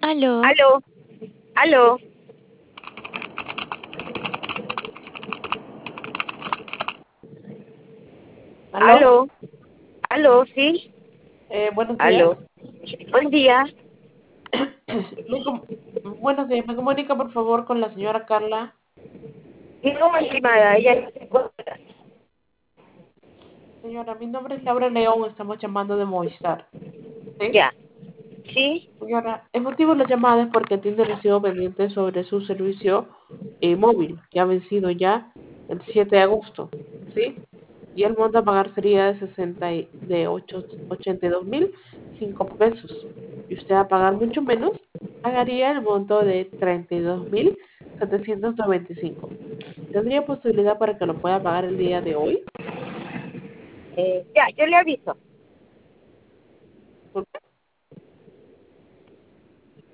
Aló, Aló, aló, ¿Aló? aló, aló, sí, Buenos días. aló. Buen día. Buenos días. Me comunica, por favor, con la señora Carla. No, estimada, ella no se encuentra. Señora, mi nombre es Laura León. Estamos llamando de Movistar. ¿Sí? Ya, sí, Señora, el motivo de la llamada es porque tiene recibo pendiente sobre su servicio móvil, que ha vencido ya el 7 de agosto. ¿Sí? Y el monto a pagar sería de 82.005 pesos. Y usted a pagar mucho menos, pagaría el monto de 32.795. ¿Tendría posibilidad para que lo pueda pagar el día de hoy? ya, yo le aviso.